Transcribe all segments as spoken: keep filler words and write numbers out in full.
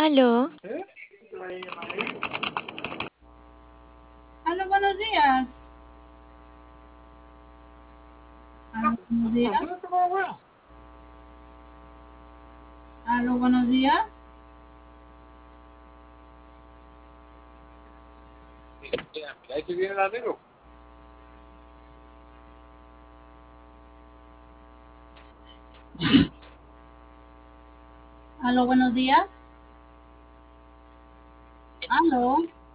Aló, Aló, buenos días. Aló, buenos días. Aló, buenos días. Ahí se viene el amigo. Aló, buenos días. Aló.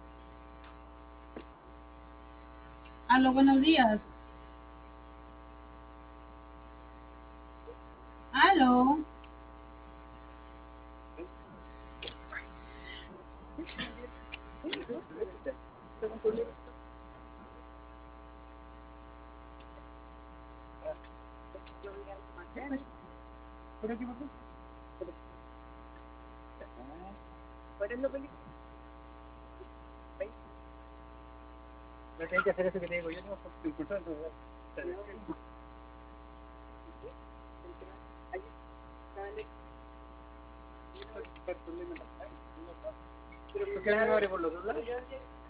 Aló, buenos días. Aló. No tenés que hacer eso que te digo yo, no, porque el cursor no. ¿Por qué no me abre por los dos lados?